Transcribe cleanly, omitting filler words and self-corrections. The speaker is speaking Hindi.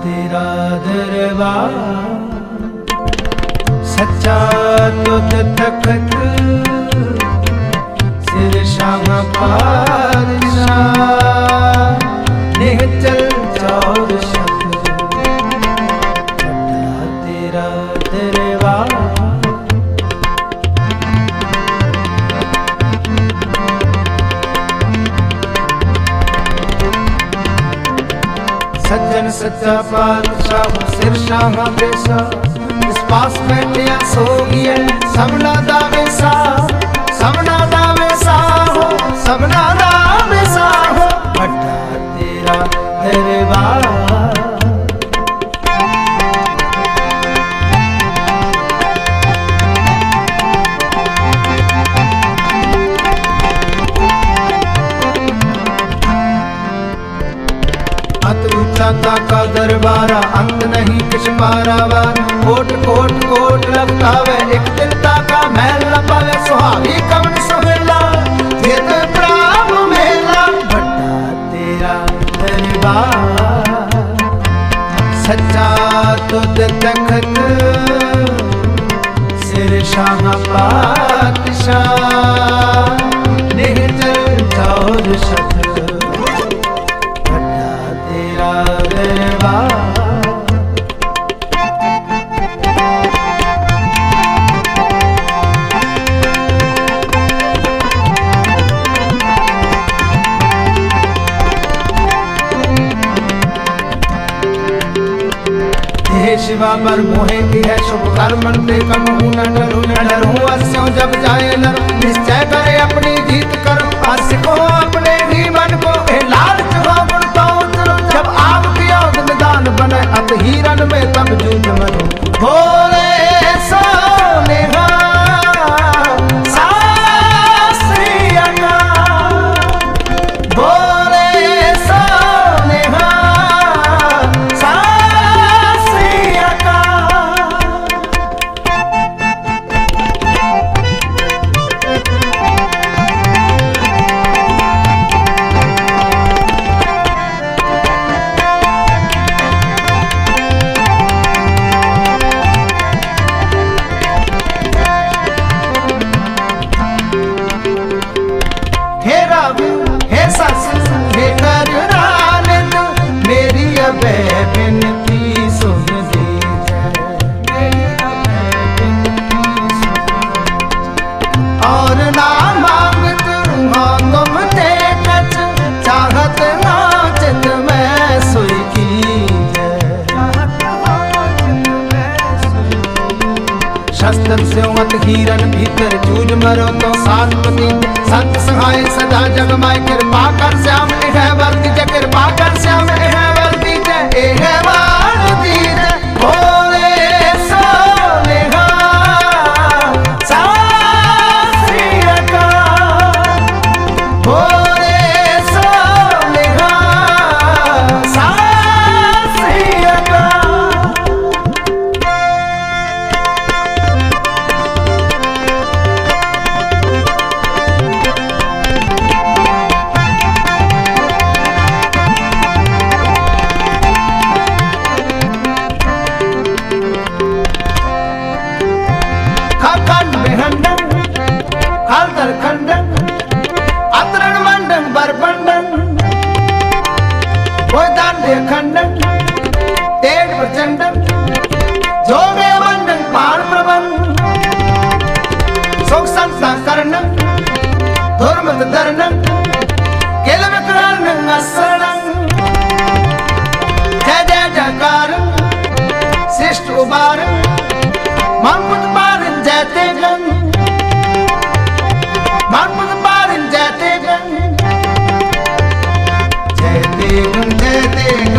तेरा दरबार सच्चा तुझ तखत सिर शाह पातशाह निहचल चौर शब्द तेरा दरबार सज्जन सच्चा पातशाह सिर शाह बेसा इस पास बैठिया सोगिए सबना दा वेसा सबना दा वेसा हो सबना दा वेसा हो बड़ा तेरा दरबार का दरबारा अंत नहीं किस पारावार कोट कोट कोट लगता वे एक दिलता का महल न पावे सुहागी कवन सुहेला भेद प्राम मेला बड़ा तेरा दरबार सच्चा तुझ तखत सिर शाह पातशाह निहचल चौर शब्द शिवा पर मोहे की है शुभ कर्मन ते कम न डरू अस्यों जब जाए नर निश्चय करे अपनी जीत करो आशिको अपने ही मन को लालच हो गुण तो उतरो जब आप किया निदान बने अत हीरन में तब जूझ मरो भोले सोने शस्त्र से हीरन भीतर जूझ मरो तो साधपति संत सहाय सदा जग माय कृपा कर श्याम एह वर्ती जय कृपा कर श्याम एह वर्ती जय एह वर्ती जय भोले सोने सासरी अकाल भोले सोने सासरी अकाल खंडन अतरण मंडन बरबंडन दांडे खंडन तेज प्रचंडन जोगे मंडन पार प्रबंध सुख संता करणन धर्मत धरणन केल विकरणन असरणन जय जय जयकार श्रेष्ठ उबारन मनपुत पारन जयते गन मनपुत पारन जयते गन जयते गन जयते गन